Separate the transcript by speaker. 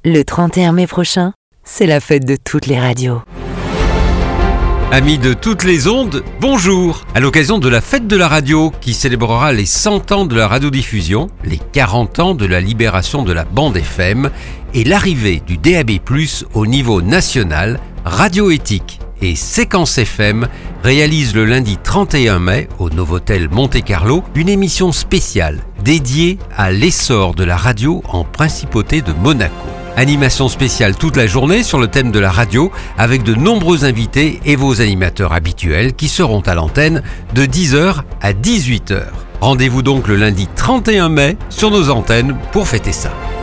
Speaker 1: Le 31 mai prochain, c'est la fête de toutes les radios.
Speaker 2: Amis de toutes les ondes, bonjour! À l'occasion de la fête de la radio qui célébrera les 100 ans de la radiodiffusion, les 40 ans de la libération de la bande FM et l'arrivée du DAB+, au niveau national, Radio Éthique et Séquence FM réalisent le lundi 31 mai au Novotel Monte-Carlo une émission spéciale dédiée à l'essor de la radio en principauté de Monaco. Animation spéciale toute la journée sur le thème de la radio avec de nombreux invités et vos animateurs habituels qui seront à l'antenne de 10h à 18h. Rendez-vous donc le lundi 31 mai sur nos antennes pour fêter ça.